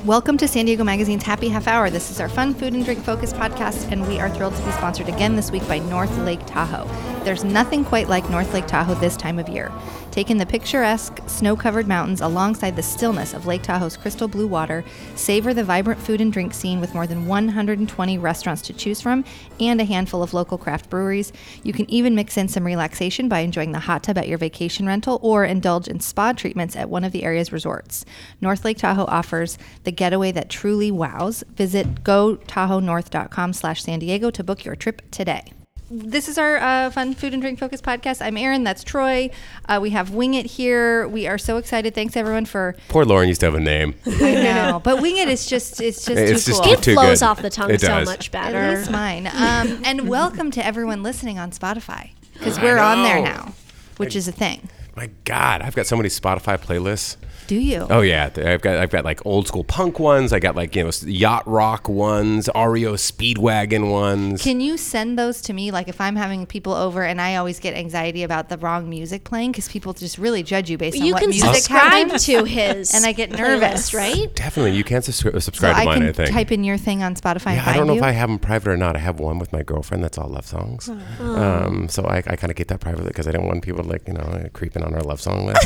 Welcome to San Diego Magazine's Happy Half Hour. This is our fun food and drink focused podcast, and we are thrilled to be sponsored again this week by North Lake Tahoe. There's nothing quite like North Lake Tahoe this time of year. Take in the picturesque, snow-covered mountains alongside the stillness of Lake Tahoe's crystal blue water, savor the vibrant food and drink scene with more than 120 restaurants to choose from and a handful of local craft breweries. You can even mix in some relaxation by enjoying the hot tub at your vacation rental or indulge in spa treatments at one of the area's resorts. North Lake Tahoe offers the getaway that truly wows. Visit gotahoenorth.com/San Diego to book your trip today. This is our fun food and drink focused podcast. I'm Erin. That's Troy. We have Wing It here. We are so excited. Thanks everyone for. Poor Lauren used to have a name. I know, but Wing It is just too cool. It flows off the tongue so much better. At least mine. And welcome to everyone listening on Spotify, because we're on there now, which is a thing. My God, I've got so many Spotify playlists. Do you? Oh yeah, I've got like old school punk ones. I got like yacht rock ones, REO Speedwagon ones. Can you send those to me? Like if I'm having people over, and I always get anxiety about the wrong music playing because people just really judge you based on what music happens. You can subscribe to his, and I get nervous, playlist, right? Definitely, you can subscribe to mine. I think. Type in your thing on Spotify. Yeah, I don't know if I have them private or not. I have one with my girlfriend that's all love songs. So I kind of keep that privately because I don't want people creeping on our love song list.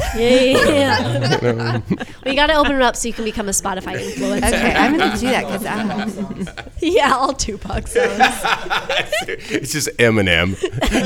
Yeah. We got to open it up so you can become a Spotify influencer. Okay, I'm going to do that because yeah, all Tupac songs. It's just Eminem.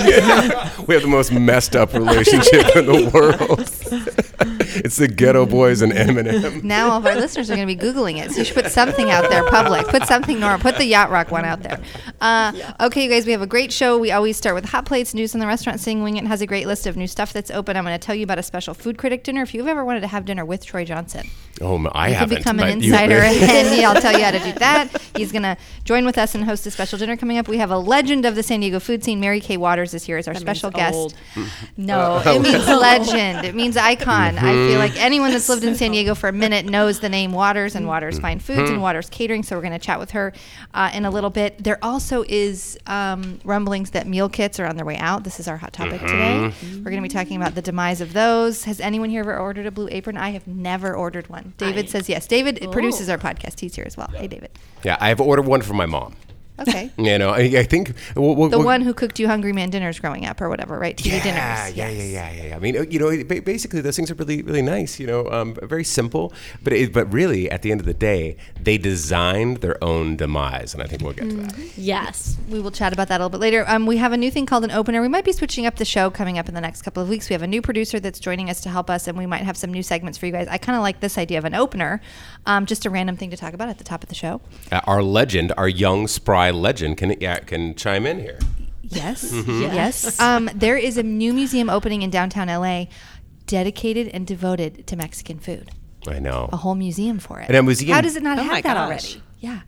We have the most messed up relationship in the world. It's the Ghetto Boys and Eminem. Now all of our listeners are going to be Googling it, so you should put something out there public. Put something normal. Put the yacht rock one out there. Okay, you guys, we have a great show. We always start with hot plates, news in the restaurant scene. Wing It has a great list of new stuff that's open. I'm going to tell you about a special food critic dinner. If you've ever wanted to have dinner with Troy Johnson. I haven't. You could become an insider, and I'll tell you how to do that. He's going to join with us and host a special dinner coming up. We have a legend of the San Diego food scene. Mary Kay Waters is here as our special guest. Old. No, it means legend. It means icon. I feel like anyone that's lived in San Diego for a minute knows the name Waters and Waters Fine Foods and Waters Catering. So we're going to chat with her in a little bit. There also is rumblings that meal kits are on their way out. This is our hot topic today. We're going to be talking about the demise of those. Has anyone here ever ordered a Blue Apron? I have never ordered one. David says yes. David produces our podcast. He's here as well. Hey, David. Yeah, I've ordered one for my mom. Okay. I think the one who cooked you Hungry Man dinners growing up or whatever, right? TV dinners. Yeah. I mean, basically those things are really, really nice. Very simple, but really at the end of the day, they designed their own demise, and I think we'll get to that. Yes, we will chat about that a little bit later. We have a new thing called an opener. We might be switching up the show coming up in the next couple of weeks. We have a new producer that's joining us to help us, and we might have some new segments for you guys. I kind of like this idea of an opener, just a random thing to talk about at the top of the show. Our legend, our young spry legend can chime in here. Yes. Yes. There is a new museum opening in downtown LA dedicated and devoted to Mexican food. I know. A whole museum for it. And a museum. How does it not have that already? Yeah.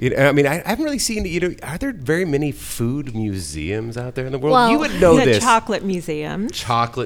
I haven't really seen, are there very many food museums out there in the world? Well, you would know the this. Chocolate museum. The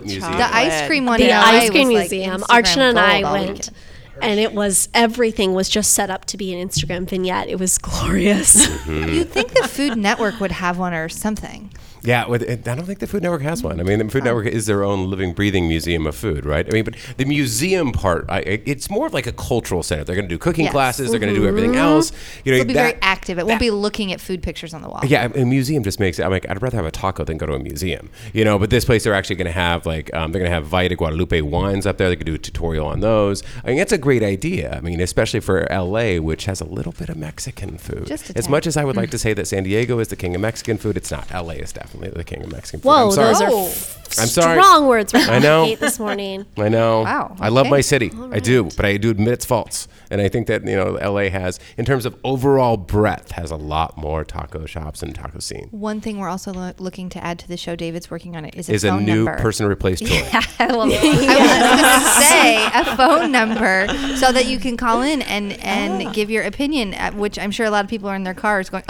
ice cream one. The ice cream was museum. Like Archana and I went. Weekend. And everything was just set up to be an Instagram vignette. It was glorious. You'd think the Food Network would have one or something. Yeah, I don't think the Food Network has one. I mean, the Food Network is their own living, breathing museum of food, right? I mean, but the museum part, it's more of like a cultural center. They're going to do cooking classes. They're going to do everything else. It'll be very active. It won't be looking at food pictures on the wall. Yeah, a museum just makes it. I'm like, I'd rather have a taco than go to a museum, But this place, they're actually going to have they're going to have Valle de Guadalupe wines up there. They could do a tutorial on those. I mean, that's a great idea. I mean, especially for LA, which has a little bit of Mexican food. As much as I would like to say that San Diego is the king of Mexican food, it's not. LA is definitely the king of Mexican food. Whoa, those are I'm sorry. Strong words right I know. this morning. I know. Wow. Okay. I love my city. Right. I do, but I do admit its faults. And I think that, LA has, in terms of overall breadth, has a lot more taco shops and taco scene. One thing we're also looking to add to the show, David's working on it, is a phone new number. person to replace Troy. Yeah, I was going to say a phone number so that you can call in and give your opinion, which I'm sure a lot of people are in their cars going,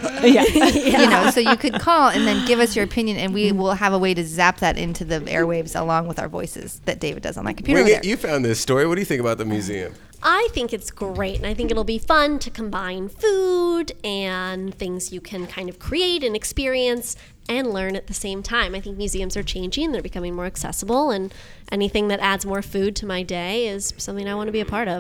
so you could call and then give us your opinion, and we will have a way to zap that into the airwaves along with our voices that David does on that computer. You found this story. What do you think about the museum? I think it's great, and I think it'll be fun to combine food and things you can kind of create and experience and learn at the same time. I think museums are changing. They're becoming more accessible, and anything that adds more food to my day is something I want to be a part of.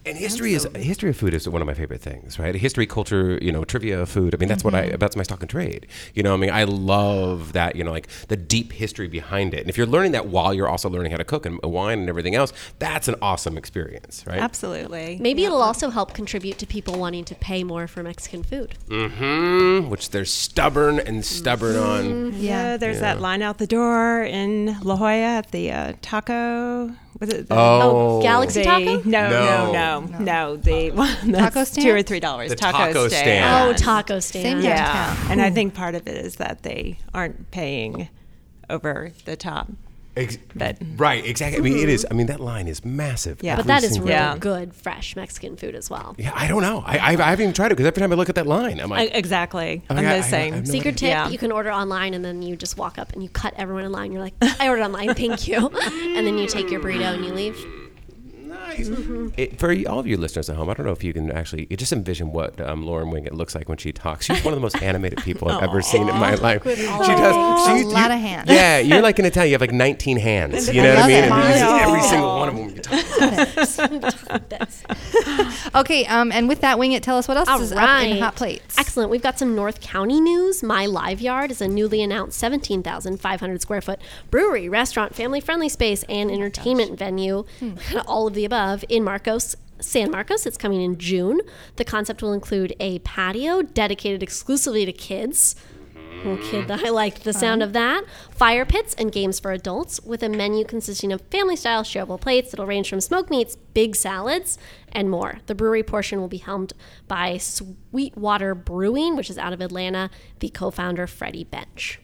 And history of food is one of my favorite things, right? History, culture, trivia of food. I mean, that's that's my stock and trade. I mean, I love that, like the deep history behind it. And if you're learning that while you're also learning how to cook and wine and everything else, that's an awesome experience, right? Absolutely. Maybe it'll also help contribute to people wanting to pay more for Mexican food. Which they're stubborn on. Yeah, there's that line out the door in La Jolla at the taco. Was it Galaxy Taco? No. The one that's Taco stand? $2 or $3. The taco stand. Oh, taco stand. Same Yeah, downtown. and I think part of it is that they aren't paying over the top. Right, exactly. I mean, it is. I mean, that line is massive. Yeah. But that is single- really Yeah. good, fresh Mexican food as well. Yeah, I don't know. I haven't even tried it because every time I look at that line, I'm like, Exactly. Oh, I'm yeah, the same. I have no Secret tip, Yeah. you can order online and then you just walk up and you cut everyone in line. You're like, I ordered online, thank you. And then you take your burrito and you leave. nice. For all of you listeners at home, I don't know if you can actually just envision what Lauren Wingett looks like when she talks. She's one of the most animated people I've ever seen in my life. She does. A lot of hands. Yeah, you're like in Italian. You have like 19 hands. You know I what I mean? love And it. you use I every know. single one of them. You talk. Okay, and with that, Wing It, tell us what else All is right. up in Hot Plates. Excellent. We've got some North County news. My Live Yard is a newly announced 17,500 square foot brewery, restaurant, family friendly space, and entertainment venue. All of the above in San Marcos. It's coming in June. The concept will include a patio dedicated exclusively to kids. Oh, kid, I liked the sound of that. Fire pits and games for adults with a menu consisting of family-style shareable plates that'll range from smoked meats, big salads, and more. The brewery portion will be helmed by Sweetwater Brewing, which is out of Atlanta, the co-founder Freddie Bench.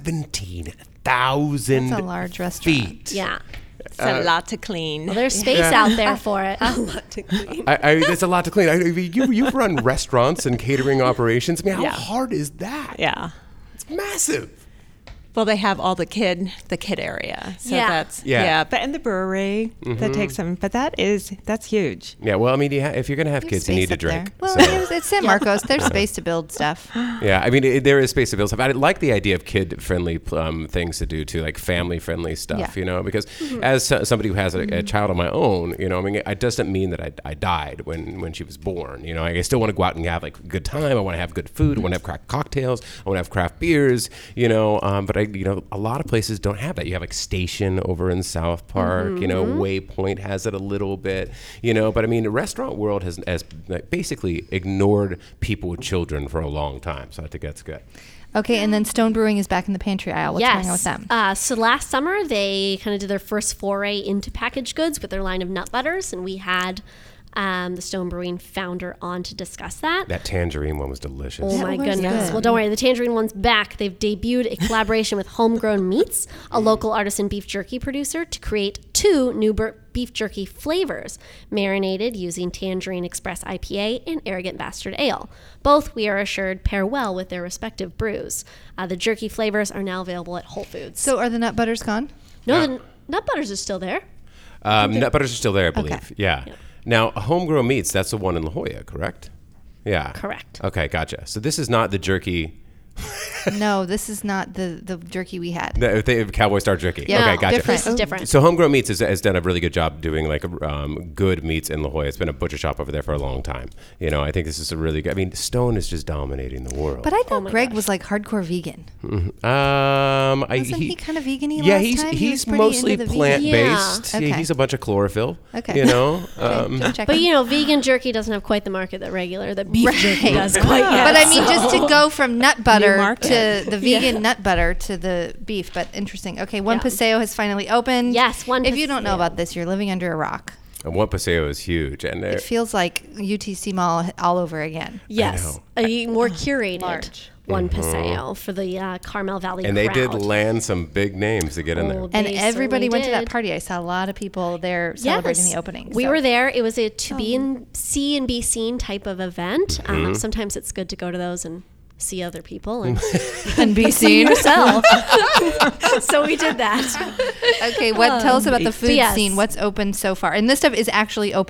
17,000 That's a large restaurant. feet. Yeah. It's a lot to clean. Well, there's space out there for it. It's a lot to clean. You've run restaurants and catering operations. I mean, how Yeah. hard is that? Yeah. It's massive. Well, they have all the kid area. So Yeah. that's Yeah. but in the brewery that takes them. But that's huge. Yeah, well, I mean, if you're going to have kids, you need to Space up drink. there. Well, so. it's San Marcos. There's space to build stuff. Yeah, I mean, there is space to build stuff. I like the idea of kid-friendly things to do too, like family-friendly stuff. Yeah. Because as somebody who has a child of my own, I mean, it doesn't mean that I died when she was born. I still want to go out and have like a good time. I want to have good food. I want to have craft cocktails. I want to have craft beers. But a lot of places don't have that. You have like Station over in South Park. Waypoint has it a little bit. But I mean, the restaurant world has like, basically ignored people with children for a long time. So I think that's good. Okay, and then Stone Brewing is back in the pantry aisle. What's going on with them? So last summer, they kind of did their first foray into packaged goods with their line of nut butters, and we had the Stone Brewing founder on to discuss that. That tangerine one was delicious. Oh my was goodness. good. Well, don't worry. The Tangerine one's back. They've debuted a collaboration with Homegrown Meats, a local artisan beef jerky producer, to create 2 new beef jerky flavors, marinated using Tangerine Express IPA and Arrogant Bastard Ale. Both, we are assured, pair well with their respective brews. The jerky flavors are now available at Whole Foods. So are the nut butters gone? No, the nut butters are still there. Nut butters are still there, I believe. Okay. Yeah. Now, Homegrown Meats, that's the one in La Jolla, correct? Yeah. Correct. Okay, gotcha. So this is not the jerky. No, this is not the jerky we had. The Cowboy Star jerky. Yeah, okay, no, gotcha. different. This is different. So Homegrown Meats has done a really good job doing like good meats in La Jolla. It's been a butcher shop over there for a long time. I think this is a really good. I mean, Stone is just dominating the world. But I thought my Greg gosh. was like hardcore vegan. Wasn't Wasn't he kind of vegan-y Yeah, last he's time? He was he's pretty mostly into the vegan. plant-based. Yeah. Yeah, Okay. he's a bunch of chlorophyll. Okay. Check But him. vegan jerky doesn't have quite the market that beef jerky does quite yet. But I mean, just to go from nut butter market. to the vegan nut butter to the beef. But interesting. Okay, One Yeah. Paseo has finally opened. Yes, One If you don't know Paseo. about this, you're living under a rock. And One Paseo is huge, and It feels like UTC Mall all over again. Yes, a more curated Large. One Paseo for the Carmel Valley and they did crowd. land some big names to get in there. Oh, And They everybody certainly went to that did. party. I saw a lot of people there celebrating Yes. the opening. We so. were there. It was a to be and see and be seen type of event. Sometimes it's good to go to those and see other people and and be seen. yourself. So we did that. Okay, tell us about the food yes. scene. What's open so far? And this stuff is actually open now.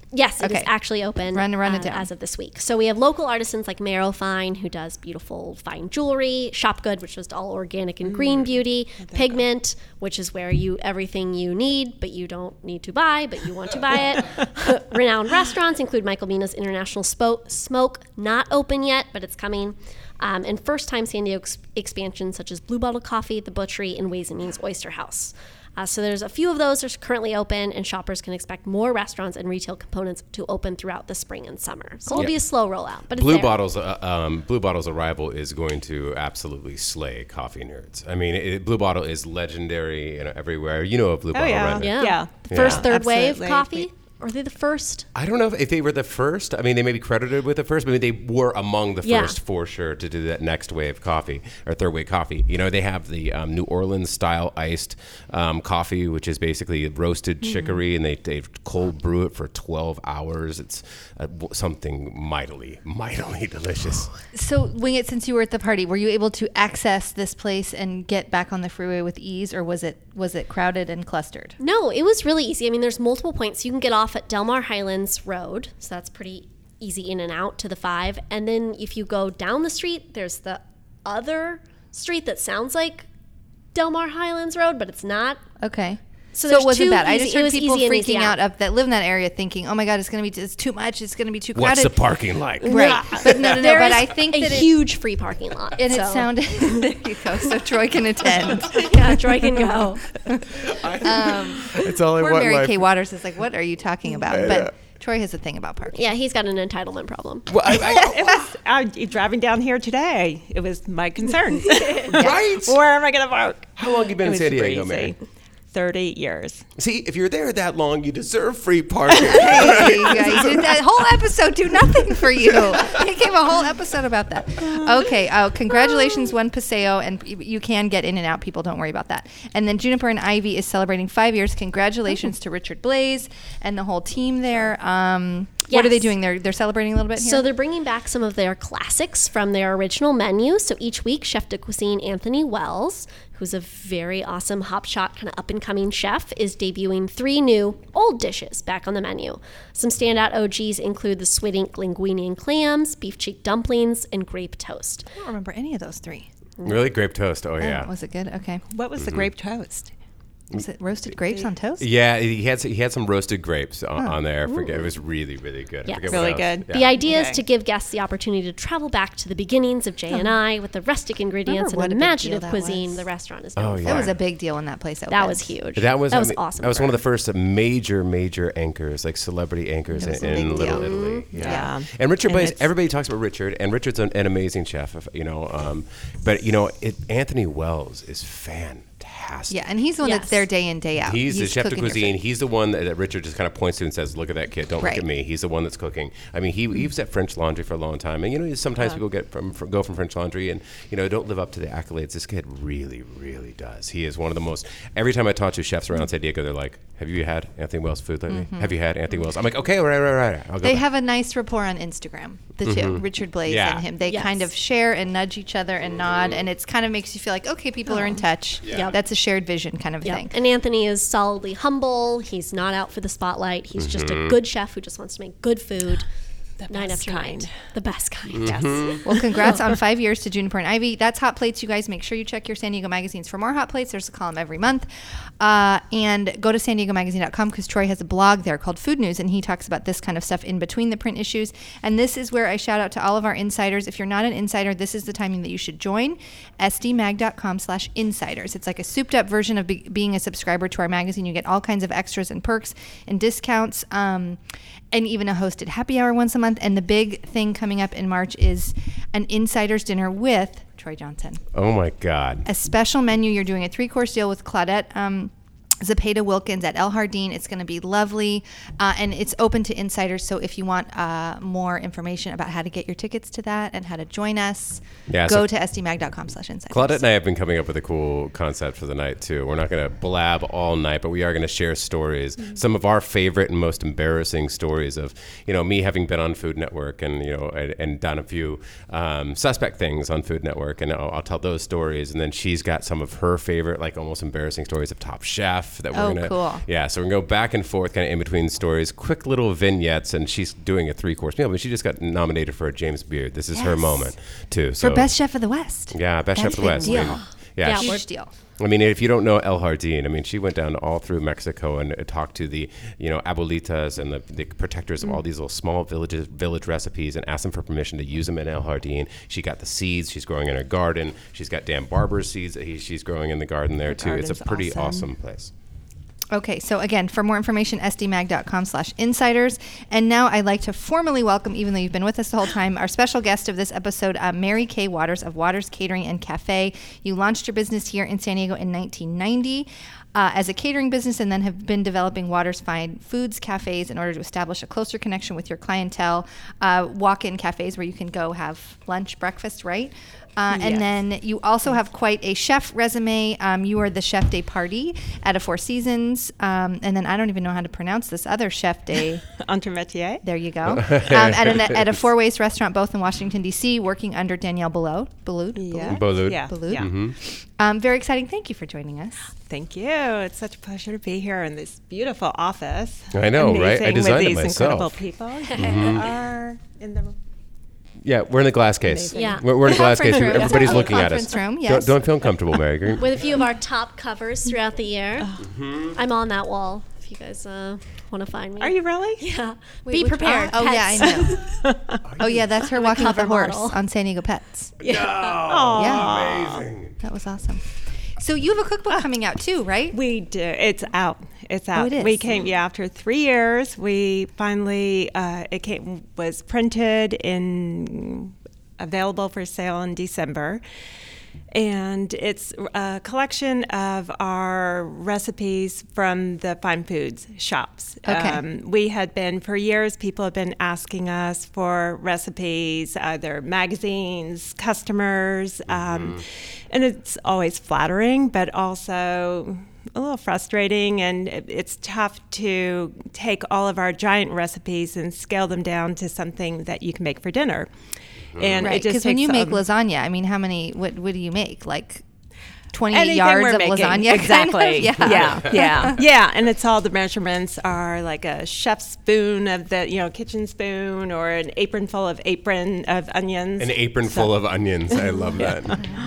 Yes, it is Okay. actually open Run it down. as of this week. So we have local artisans like Marrow Fine, who does beautiful fine jewelry, Shop Good, which is all organic and green beauty, Pigment, which is where everything you need, but you don't need to buy, but you want to buy it. Renowned restaurants include Michael Mina's International Smoke, not open yet, but it's coming. And first-time San Diego expansions such as Blue Bottle Coffee, The Butchery, and Ways & Means Oyster House. So there's a few of those that are currently open, and shoppers can expect more restaurants and retail components to open throughout the spring and summer. So it'll be a slow rollout, but it's Blue there. Bottle's arrival is going to absolutely slay coffee nerds. I mean, Blue Bottle is legendary everywhere. You know of Blue Bottle, yeah. right? Yeah. The Yeah. first third wave Absolutely. coffee? Or are they the first? I don't know if they were the first. I mean, they may be credited with the first, but they were among the Yeah. first for sure to do that next wave coffee or third wave coffee. You know, they have the New Orleans style iced coffee, which is basically roasted chicory, and they cold brew it for 12 hours. It's something mightily delicious. So, Wing It, since you were at the party, were you able to access this place and get back on the freeway with ease, or was it crowded and clustered? No, it was really easy. I mean, there's multiple points. You can get off at Del Mar Highlands Road, so that's pretty easy in and out to the 5. And then if you go down the street, there's the other street that sounds like Del Mar Highlands Road, but it's not. Okay. So So there's it wasn't two bad. I easy- just it heard was people easy and easy freaking out out. that live in that area thinking, oh my God, it's too much. It's going to be too crowded. What's the parking like? Right. But no. There But is I think a that huge free parking lot. and so. it sounded, there you go. So Troy can attend. Yeah, Troy can go. It's all I Poor want. Mary Kay Waters is like, what are you talking about? But Troy has a thing about parking. Yeah, he's got an entitlement problem. Well, It was driving down here today. It was my concern. right? Where am I going to park? How long you been It in was San Diego, crazy. Mary? 30 years. See, if you're there that long, you deserve free parking. Hey, you guys did that whole episode do nothing for you. They gave a whole episode about that. Okay. Congratulations, One Paseo, and you can get in and out. People, don't worry about that. And then Juniper and Ivy is celebrating 5 years. Congratulations to Richard Blaze and the whole team there. What are they Yes. doing? They're celebrating a little bit here. So they're bringing back some of their classics from their original menu. So each week, Chef de Cuisine Anthony Wells, who's a very awesome hopshot kind of up-and-coming chef, is debuting 3 new old dishes back on the menu. Some standout OGs include the squid ink linguine and clams, beef cheek dumplings, and grape toast. I don't remember any of those 3. Really? Grape toast. Oh, yeah. Was it good? Okay. What was the grape toast? Was it roasted grapes on toast? Yeah, he had some roasted grapes on there. It was really, really good. I Yeah. forget Really what else. good. Yeah. The idea is Okay. to give guests the opportunity to travel back to the beginnings of J&I with the rustic ingredients Remember what and a big imaginative deal that cuisine was. the restaurant is Oh, known for. yeah. That was a big deal when that place opened. That was huge. That was awesome. That was for one of her. the first major anchors, like celebrity anchors It was a in big Little deal. Italy. Yeah. And Richard And Blaze, it's- everybody talks about Richard, and Richard's an amazing chef. But Anthony Wells is fantastic. Yeah, and he's the one that's Yes. there day in, day out. He's the chef de cooking your cuisine. food. He's the one that Richard just kind of points to and says, "Look at that kid. Don't Right. look at me." He's the one that's cooking. I mean, he was at French Laundry for a long time, and sometimes people go from French Laundry and don't live up to the accolades. This kid really, really does. He is one of the most. Every time I talk to chefs around San Diego, they're like, "Have you had Anthony Wells food lately? Have you had Anthony Wells?" I'm like, "Okay, right. I'll go They back." have a nice rapport on Instagram, the two, Richard Blaze Yeah. and him. They Yes. kind of share and nudge each other and nod, and it's kind of makes you feel like, okay, people are in touch. Yep. That's a shared vision kind of Yeah. thing. And Anthony is solidly humble. He's not out for the spotlight. He's just a good chef who just wants to make good food. Night best after kind. night. The best kind. Yes. Well, congrats on 5 years to Juniper and Ivy. That's Hot Plates, you guys. Make sure you check your San Diego magazines for more Hot Plates. There's a column every month. And go to sandiegomagazine.com because Troy has a blog there called Food News, and he talks about this kind of stuff in between the print issues. And this is where I shout out to all of our insiders. If you're not an insider, this is the time that you should join sdmag.com/insiders. It's like a souped up version of being a subscriber to our magazine. You get all kinds of extras and perks and discounts, and even a hosted happy hour once a month. And the big thing coming up in March is an insiders dinner with Troy Johnson. Oh my God. A special menu. You're doing a 3-course deal with Claudette Zepeda Wilkins at El Jardín. It's going to be lovely, and it's open to insiders. So if you want more information about how to get your tickets to that and how to join us, Yeah, go so- to sdmag.com/insiders. Claudette and I have been coming up with a cool concept for the night too. We're not going to blab all night, but we are going to share stories, some of our favorite and most embarrassing stories of, me having been on Food Network and and done a few suspect things on Food Network, and I'll tell those stories. And then she's got some of her favorite, like almost embarrassing stories of Top Chef chef that we're Oh, gonna. cool. Yeah, so we're gonna go back and forth, kind of in between stories, quick little vignettes, and she's doing a 3-course meal. But she just got nominated for a James Beard. This is her Yes. moment too. So For Best Chef of the West. yeah, best That's chef of the a West. big I mean, deal. yeah, Yeah, she- Huge deal. I mean, if you don't know El Jardín, I mean, she went down all through Mexico and talked to the, abuelitas and the protectors of all these little small village recipes and asked them for permission to use them in El Jardín. She got the seeds she's growing in her garden. She's got Dan Barber's seeds that she's growing in the garden there too. It's a garden's pretty awesome. awesome place. Okay, so again, for more information, sdmag.com/insiders. And now I'd like to formally welcome, even though you've been with us the whole time, our special guest of this episode, Mary Kay Waters of Waters Catering and Cafe. You launched your business here in San Diego in 1990 as a catering business and then have been developing Waters Fine Foods cafes in order to establish a closer connection with your clientele, walk-in cafes where you can go have lunch, breakfast, right? And Yes. then you also have quite a chef resume. You are the Chef de Party at a Four Seasons. And then I don't even know how to pronounce this other Chef de. Entremetier. There you go. At a Four Ways restaurant, both in Washington, D.C., working under Danielle Balud. Yeah. Balud. Yeah. Balud. Yeah. Very exciting. Thank you for joining us. Thank you. It's such a pleasure to be here in this beautiful office. I know, right? I Amazing designed it with these myself. incredible people that are in the. Yeah, we're in the glass case. Amazing. Yeah. We're in a glass case. Conference room. Everybody's That's looking our at us. conference room, yes. Don't feel uncomfortable, Mary. With a few of our top covers throughout the year. I'm on that wall if you guys want to find me. Are you really? Yeah. Wait, Be which- prepared. Oh, yeah, I pets. know. Oh, yeah, that's her walking with a cover horse model. on San Diego Pets. Oh, Yeah. Amazing. That was awesome. So you have a cookbook coming out too, right? We do. It's out. It's out. it is? We came, after 3 years, we finally, was printed available for sale in December. And it's a collection of our recipes from the fine foods shops. Okay. We had been, for years, people have been asking us for recipes, either magazines, customers, and it's always flattering, but also a little frustrating, and it's tough to take all of our giant recipes and scale them down to something that you can make for dinner. And Right, it just because when takes you make lasagna, I mean, what do you make? Like 28 anything yards we're of making. lasagna? Exactly. Kind of? Yeah. Yeah. And it's all the measurements are like a chef's spoon of the, kitchen spoon, or an apron full of onions. An apron full of onions. I love that.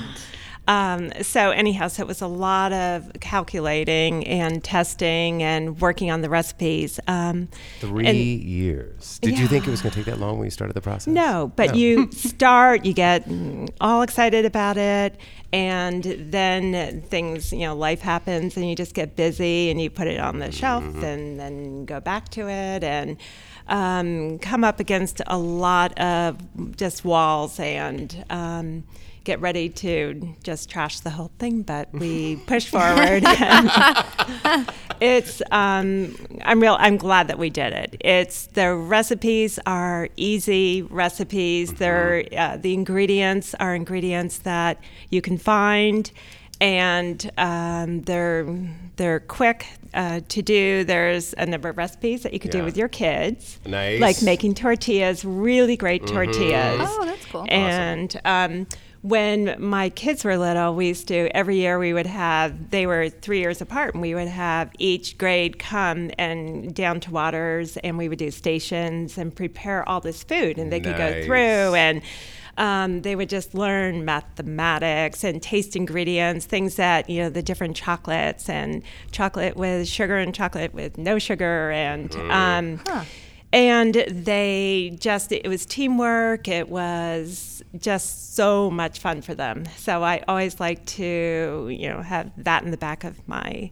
So anyhow, so it was a lot of calculating and testing and working on the recipes. 3 years. Did you think it was going to take that long when you started the process? No, but you start, you get all excited about it, and then things, life happens, and you just get busy, and you put it on the shelf, and then go back to it, and come up against a lot of just walls, and get ready to just trash the whole thing, but we push forward. It's I'm glad that we did it. The recipes are easy recipes. They're the ingredients are ingredients that you can find, and they're quick to do. There's a number of recipes that you could do with your kids. Nice. Like making tortillas, really great tortillas. Oh, that's cool. And when my kids were little, every year they were 3 years apart, and we would have each grade come and down to Waters, and we would do stations and prepare all this food, and they could go Nice. through, and they would just learn mathematics and taste ingredients, things that, the different chocolates, and chocolate with sugar and chocolate with no sugar, and and it was teamwork. It was just so much fun for them. So I always like to, have that in the back of my,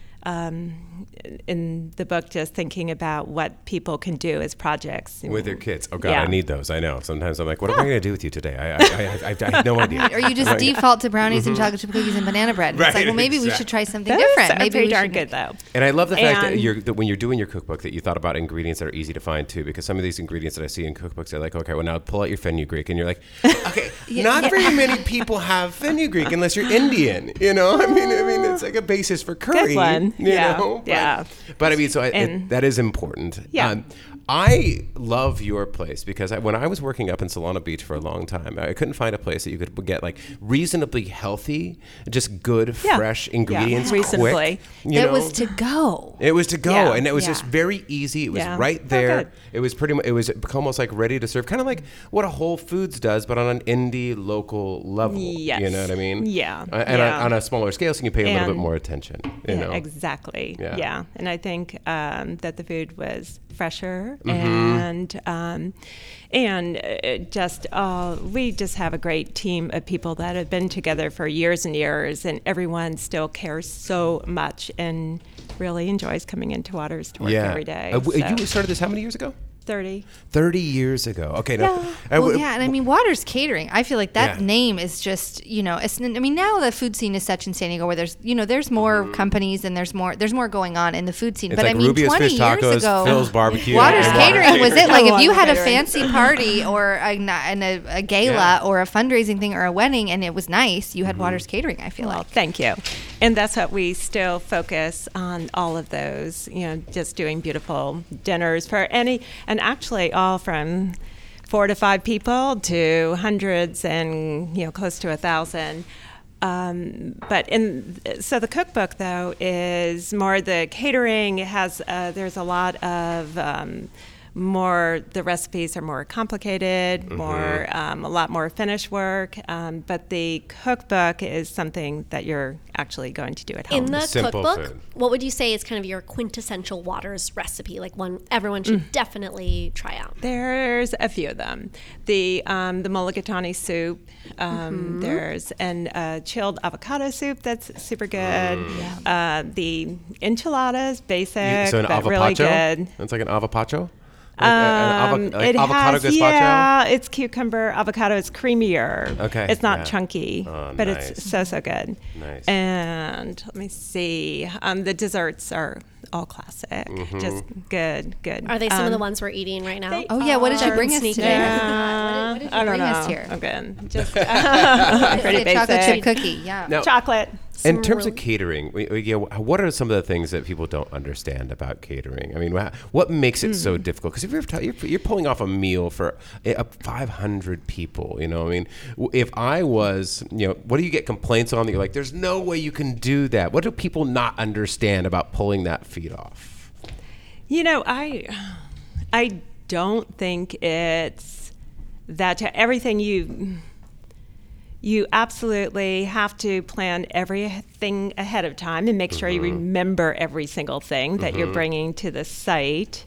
in the book, just thinking about what people can do as projects. With their kids. Oh, God, Yeah. I need those. I know. Sometimes I'm like, what am I going to do with you today? I have no idea. Or you just default to brownies and chocolate chip cookies and banana bread. Right, It's like, well, maybe we exactly. should try something Those different. are Maybe pretty we darn should good, though. And I love the fact And- that when you're doing your cookbook, that you thought about ingredients that are easy to find too, because some of these ingredients that I see in cookbooks, they're like, okay, well, now pull out your fenugreek, and you're like, okay, not very many people have fenugreek unless you're Indian, I mean, it's like a basis for curry. Good one. You Yeah. know? Yeah. But I mean, so And- that is important. Yeah. I love your place because when I was working up in Solana Beach for a long time, I couldn't find a place that you could get like reasonably healthy, just good, Yeah. fresh ingredients, Reasonably. quick. It was to go. It was to go, Yeah. and it was Yeah. just very easy. It was Yeah. right Oh, there. good. It was pretty much. It was almost like ready to serve, kind of like what a Whole Foods does, but on an indie local level. Yes. You know what I mean? Yeah. And Yeah. on a smaller scale, so you can pay a little bit And- more attention. You know? Exactly. Yeah. Yeah. And I think that the food was fresher Mm-hmm. and we just have a great team of people that have been together for years and years, and everyone still cares so much and really enjoys coming into Waters to work every day. You started this how many years ago? 30. 30 years ago. Okay. Now, Well, yeah, and I mean, Waters Catering. I feel like that Yeah. name is just, it's. I mean, now the food scene is such in San Diego where there's more companies and there's more going on in the food scene. It's but like I mean, Rubio's 20 Fish years Tacos, ago, Phil's Barbecue, Waters and Catering was it. Like if you had a Catering. fancy party or a gala Yeah. or a fundraising thing or a wedding and it was nice, you had Waters Catering. I feel Well, like. thank you. And that's what we still focus on, all of those, just doing beautiful dinners for and actually all from 4 to 5 people to hundreds and, close to 1,000. So the cookbook, though, is more the catering. It has, there's a lot of, the recipes are more complicated, a lot more finish work. But the cookbook is something that you're actually going to do at home. In the Simple cookbook, food. what would you say is kind of your quintessential Waters recipe, like one everyone should definitely try out? There's a few of them. The mulligatawny soup. There's chilled avocado soup that's super good. The enchiladas, basic, so an but really avocado? good. It's like an avocado? It avocado has, gazpacho? yeah, it's cucumber avocado. It's creamier. Okay, It's not yeah. chunky, Oh, but nice. it's so good. Nice. And let me see. The desserts are all classic. Just good. Are they some of the ones we're eating right now? they Oh yeah, what did you Are bring us sneaky. today? Yeah, What did you I don't bring know. us here? Again, just It's pretty a chocolate chip basic. cookie. Yeah. Now, Chocolate. in terms of catering, what are some of the things that people don't understand about catering? I mean, what makes it so difficult? Because if you're pulling off a meal for 500 people, I mean, if I was, what do you get complaints on that you're like, there's no way you can do that? What do people not understand about pulling that feat off? I don't think it's that everything you absolutely have to plan everything ahead of time and make sure you remember every single thing that you're bringing to the site.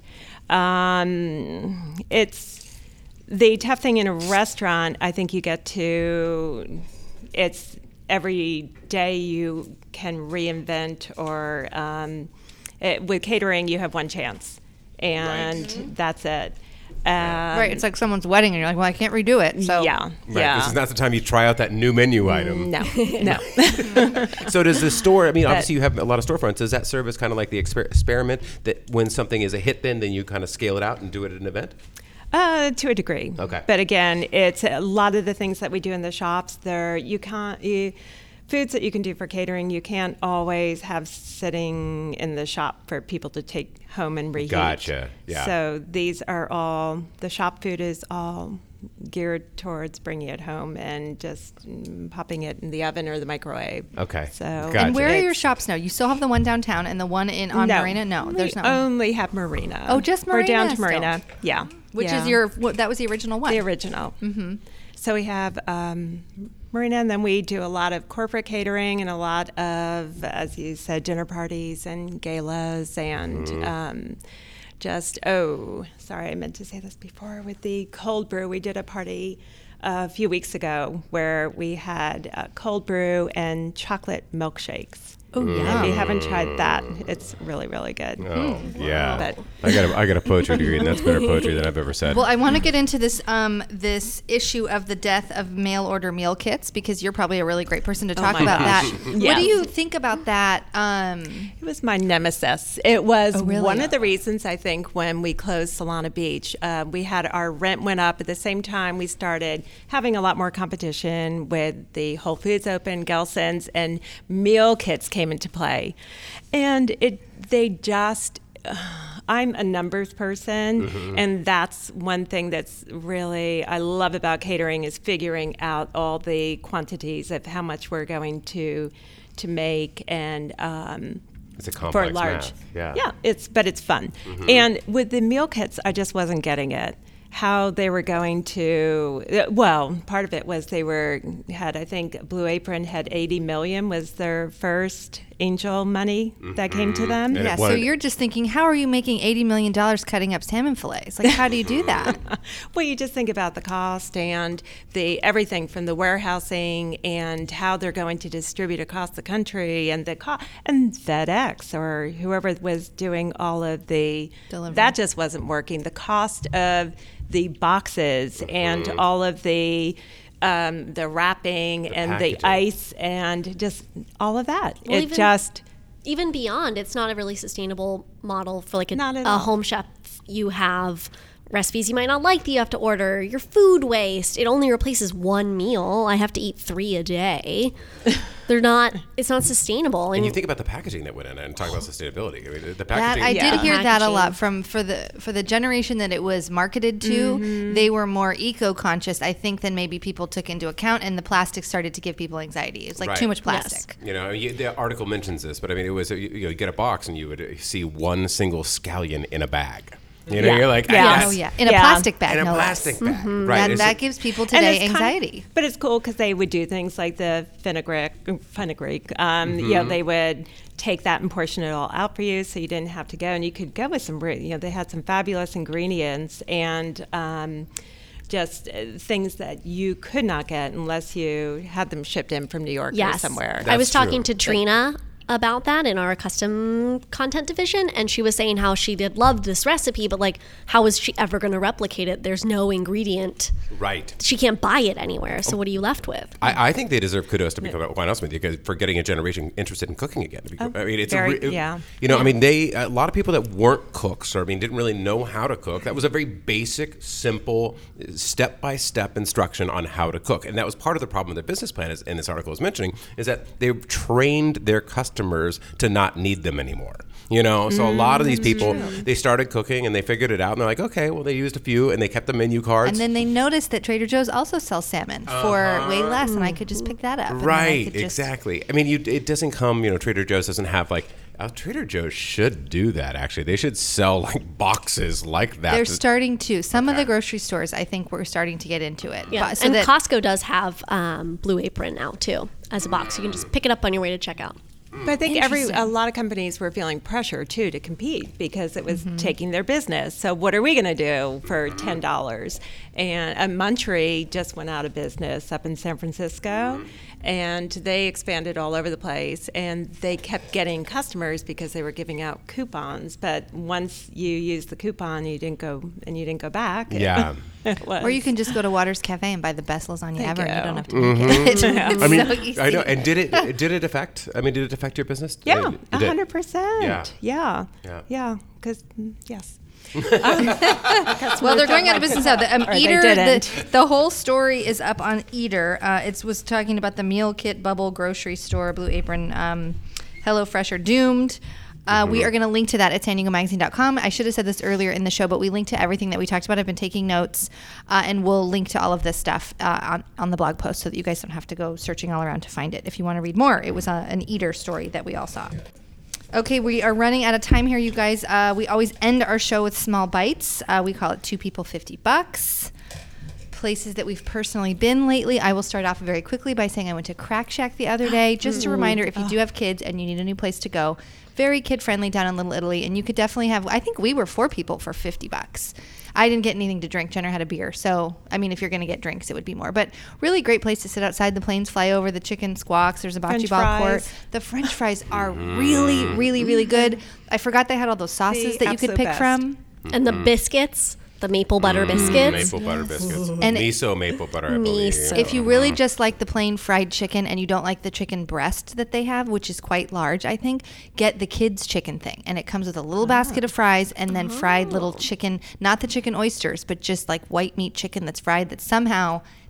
It's the tough thing in a restaurant. I think you get to, it's every day you can reinvent or with catering, you have one chance, and that's it. Right. It's like someone's wedding, and you're like, well, I can't redo it. So Yeah. Right, this is not the time you try out that new menu item. No. So does the store, I mean, obviously you have a lot of storefronts. Does that serve as kind of like the experiment that when something is a hit, then you kind of scale it out and do it at an event? To a degree. Okay. But again, it's a lot of the things that we do in the shops. Foods that you can do for catering, you can't always have sitting in the shop for people to take home and reheat. Gotcha. Yeah. So the shop food is all geared towards bringing it home and just popping it in the oven or the microwave. Okay. So Gotcha. And where are It's- your shops now? You still have the one downtown and the one on Marina? No, there's We not. only have Marina. Oh, just We're down Marina to Marina. still. Yeah. Which Yeah. is that was the original one. The original. Mm-hmm. So we have Marina, and then we do a lot of corporate catering and a lot of, as you said, dinner parties and galas and sorry, I meant to say this before. With the cold brew, we did a party a few weeks ago where we had cold brew and chocolate milkshakes. Oh, If you yeah. haven't tried that, it's really, really good. Oh, yeah. But- I got a poetry degree, and that's better poetry than I've ever said. Well, I want to get into this this issue of the death of mail order meal kits because you're probably a really great person to talk my about gosh. that. What Yes. do you think about that? It was my nemesis. It was really? one of the reasons I think when we closed Solana Beach, we had our rent went up. At the same time, we started having a lot more competition with the Whole Foods open, Gelson's, and meal kits came came into play. And I'm a numbers person, and that's one thing that's really I love about catering is figuring out all the quantities of how much we're going to make, and it's a complex for large. Math. Yeah, it's fun. And with the meal kits, I just wasn't getting it. How they were going to, well, part of it was I think Blue Apron had 80 million was their first angel money that came to them. And Yeah, so you're just thinking, how are you making $80 million cutting up salmon fillets? Like, how do you do that? Well, you just think about the cost and everything from the warehousing and how they're going to distribute across the country, and and FedEx or whoever was doing all of the Delivery. That just wasn't working. The cost of the boxes and all of the wrapping and packaging. the ice and just all of that. Well, Even beyond, it's not a really sustainable model for like Not at a all. home chef. You have recipes you might not like that you have to order. Your food waste. It only replaces one meal. I have to eat 3 a day. It's not sustainable. And you think about the packaging that went in it and talk about sustainability. I mean, the That packaging. I did hear that a Packaging. lot for the generation that it was marketed to. They were more eco-conscious, I think, than maybe people took into account, and the plastic started to give people anxiety. It's like Right. too much plastic. You know, the article mentions this, but I mean, it was you get a box and you would see one single scallion in a bag. You know, Yeah. you're like, Yeah. Oh yeah, in a plastic bag. in a no less. plastic bag, right? And that gives people And today it's anxiety. but it's cool because they would do things like the fenugreek. You know, they would take that and portion it all out for you, so you didn't have to go, and you could go with some. They had some fabulous ingredients and just things that you could not get unless you had them shipped in from New York or Yes. somewhere. I was That's talking true. to Trina about that in our custom content division, and she was saying how she did love this recipe, but like, how is she ever going to replicate it? There's no ingredient. Right. She can't buy it anywhere. So what are you left with? I think they deserve kudos to become quite honest with you, because for getting a generation interested in cooking again. I mean, it's yeah. You know, I mean, a lot of people that weren't cooks or didn't really know how to cook. That was a very basic, simple, step-by-step instruction on how to cook, and that was part of the problem with the business plan. In this article is mentioning is that they trained their customers to not need them anymore. You know, so a lot of these people, they started cooking and they figured it out, and they're like, okay, well, they used a few and they kept the menu cards. And then they noticed that Trader Joe's also sells salmon for way less, and I could just pick that up. and then I Right, could just- exactly. I mean, it doesn't come, Trader Joe's doesn't have like, Trader Joe's should do that, actually. They should sell like boxes like that. They're starting to. Some of the grocery stores, I think, we're starting to get into it. Yeah. But- so and that- Costco does have Blue Apron now too as a box. You can just pick it up on your way to checkout. But I think Interesting. a lot of companies were feeling pressure too to compete because it was taking their business. So what are we going to do for $10? And Munchery just went out of business up in San Francisco, and they expanded all over the place, and they kept getting customers because they were giving out coupons. But once you used the coupon, you didn't go back. Yeah. It was. Or you can just go to Waters Cafe and buy the best lasagna Thank ever, and you you. don't have to make it. It's I mean, so easy. I know. And did it affect? I mean, did it affect your business? Yeah, It did. 100%. Yeah. Yeah. Because yes. Well, they're going out of business now. The, Or they Eater, didn't. the whole story is up on Eater. It was talking about the meal kit bubble grocery store, Blue Apron, HelloFresh are doomed. We are going to link to that at SanDiegoMagazine.com. I should have said this earlier in the show, but we link to everything that we talked about. I've been taking notes, and we'll link to all of this stuff on the blog post so that you guys don't have to go searching all around to find it. If you want to read more, it was an Eater story that we all saw. Okay, we are running out of time here, you guys. We always end our show with small bites. We call it 2 People, $50. Places that we've personally been lately. I will start off very quickly by saying I went to Crack Shack the other day. Just a reminder, if you do have kids and you need a new place to go, very kid-friendly down in Little Italy, and you could definitely have, I think we were 4 people for $50. I didn't get anything to drink. Jenner had a beer. So, I mean, if you're going to get drinks, it would be more. But really great place to sit outside. The planes fly over. The chicken squawks. There's a bocce French ball court. fries. The French fries are really, really, really good. I forgot they had all those sauces The that you could absolute pick best. from. And the biscuits, the maple butter biscuits. Maple butter biscuits. And miso maple butter, I believe. Miso. If you really just like the plain fried chicken and you don't like the chicken breast that they have, which is quite large, I think, get the kids' chicken thing. And it comes with a little basket of fries and then fried little chicken, not the chicken oysters, but just like white meat chicken that's fried that somehow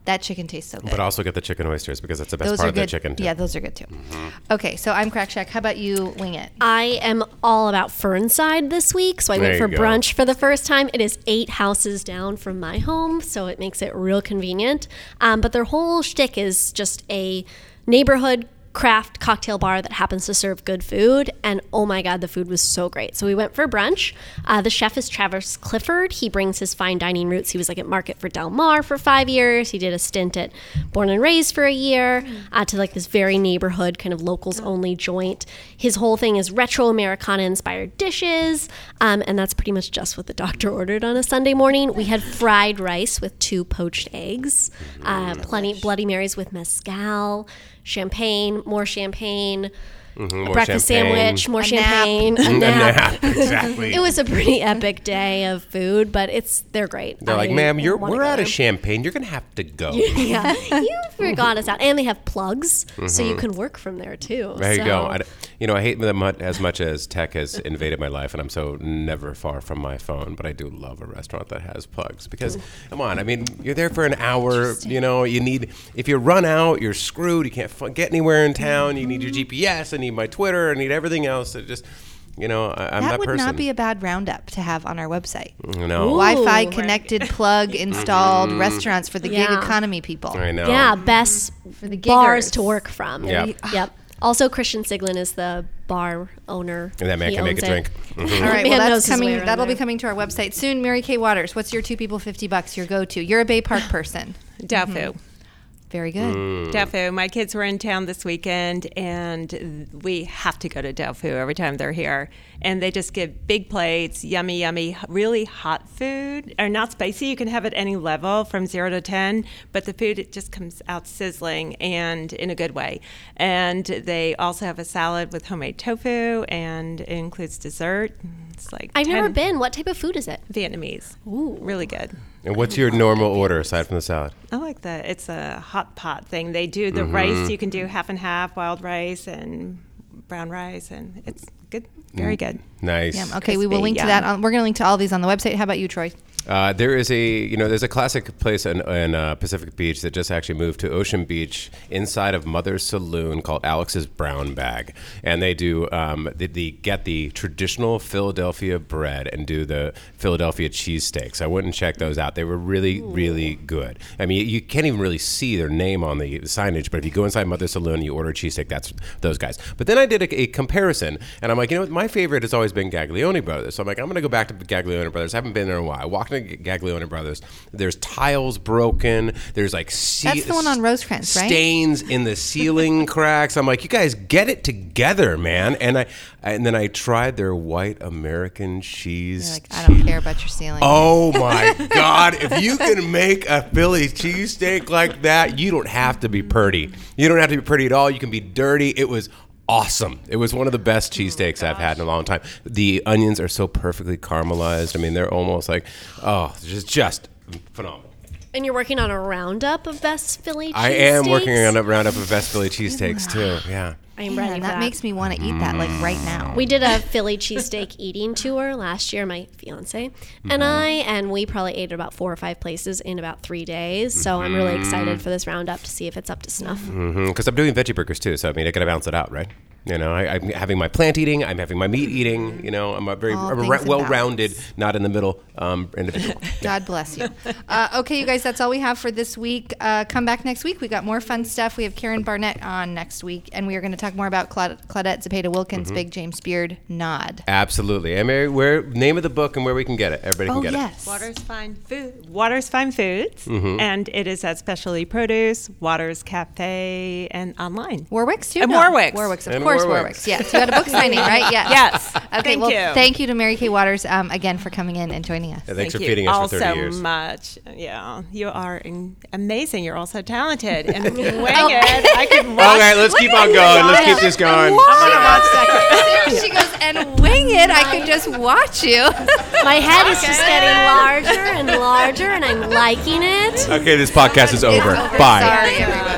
That chicken tastes so good. But also get the chicken oysters because that's the best Those part are of the good. chicken too. Yeah, those are good too. Okay, so I'm Crack Shack. How about you wing it? I am all about Fernside this week, so I There went you for go. brunch for the first time. It is 8 houses down from my home, so it makes it real convenient. But their whole shtick is just a neighborhood craft cocktail bar that happens to serve good food, and oh my god, the food was so great. So we went for brunch. The chef is Travis Clifford. He brings his fine dining roots. He was like at Market for Del Mar for 5 years. He did a stint at Born and Raised for a year, to like this very neighborhood kind of locals only joint. His whole thing is retro Americana inspired dishes, and that's pretty much just what the doctor ordered on a Sunday morning. We had fried rice with 2 poached eggs, plenty Bloody Marys with mezcal, champagne, more champagne, More breakfast champagne. sandwich, more A champagne, nap. a A nap. nap, exactly. It was a pretty epic day of food, but they're great. They're like, I ma'am, wanna we're go out of there. champagne. You're gonna have to go. Yeah, you forgot us out, and they have plugs, so you can work from there too. There you go. So- I hate them as much as tech has invaded my life, and I'm so never far from my phone. But I do love a restaurant that has plugs because, come on, I mean, you're there for an hour. You know, if you run out, you're screwed. You can't get anywhere in town. You need your GPS. I need my Twitter. I need everything else. It just, I'm That that would person. not be a bad roundup to have on our website. No, Ooh. Wi-Fi connected, plug installed restaurants for the gig Yeah. economy people. I know. Yeah, best For the bars giggers. to work from. Yep. Yep. Also, Christian Siglin is the bar owner. And that man He can make owns a it. drink. All right, Man well, knows that's his way coming. around That'll be there. coming to our website soon. Mary Kay Waters, what's your 2 people $50? Your go-to. You're a Bay Park person. Dafu. Very good. Dafu. My kids were in town this weekend, and we have to go to Dafu every time they're here. And they just give big plates, yummy, yummy, really hot food. Or not spicy. You can have it any level from 0 to 10, but the food, it just comes out sizzling and in a good way. And they also have a salad with homemade tofu, and it includes dessert. It's like I've never 10 been. What type of food is it? Vietnamese. Ooh. Really good. And what's your normal order aside from the salad? I like that. It's a hot pot thing. They do the rice. You can do half and half, wild rice and brown rice, and it's good. Very good. Nice. Yeah, okay, we will Crispy, link to yeah. that. We're going to link to all these on the website. How about you, Troy? There's a classic place in Pacific Beach that just actually moved to Ocean Beach inside of Mother's Saloon called Alex's Brown Bag, and they do they get the traditional Philadelphia bread and do the Philadelphia cheesesteaks. I went and checked those out. They were really, really good. I mean, you can't even really see their name on the signage, but if you go inside Mother's Saloon and you order a cheesesteak, that's those guys. But then I did a comparison, and I'm like, what? My favorite has always been Gaglione Brothers. So I'm like, I'm going to go back to Gaglione Brothers. I haven't been there in a while. I walked into Gaglione Brothers. There's tiles broken. There's like That's the one on Rosecrans, right? Stains in the ceiling cracks. I'm like, you guys get it together, man. And then I tried their white American cheese. You're like, I don't care about your ceiling. Oh my God. If you can make a Philly cheesesteak like that, you don't have to be pretty. You don't have to be pretty at all. You can be dirty. It was awesome. It was one of the best cheesesteaks I've had in a long time. The onions are so perfectly caramelized. I mean, they're almost like, just phenomenal. And you're working on a roundup of best Philly cheesesteaks? I am working on a roundup of best Philly cheesesteaks too. Yeah. I am Man, ready for that makes me want to eat that like right now. We did a Philly cheesesteak eating tour last year, my fiance and we probably ate at about 4 or 5 places in about 3 days. So I'm really excited for this roundup to see if it's up to snuff. Because I'm doing veggie burgers too, so I mean, I got to balance it out, right? You know, I'm having my plant eating, I'm having my meat eating. You know, I'm a very All things in well-rounded, balance. not in the middle individual. God bless you. Okay, you guys, that's all we have for this week. Come back next week. We got more fun stuff. We have Karen Barnett on next week, and we are going to talk more about Claudette Zepeda-Wilkins' Big James Beard Nod. Absolutely. And Mary, name of the book and where we can get it. Everybody can get yes. Water's Fine Foods, and it is at Specialty Produce, Waters Cafe, and online. Warwick's too? And No. Warwick's. Warwick's, of And course, Warwick's. Warwick's. Yes, you had a book signing, right? Yes. Yes. Okay, Thank well, you. thank you to Mary Kay Waters again for coming in and joining us. Yeah, thanks for you feeding us all for 30 so years. much. Yeah, you are amazing. You're all so talented. And if you wing it, I can watch. Okay, let's keep on going. Let's keep this going. She goes, and wing it. I could just watch you. My head is just getting larger and larger, and I'm liking it. Okay, this podcast is over. Bye. Sorry, everybody.